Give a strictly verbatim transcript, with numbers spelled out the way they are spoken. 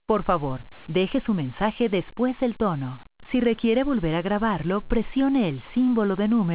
Por favor, deje su mensaje después del tono. Si requiere volver a grabarlo, presione el símbolo de número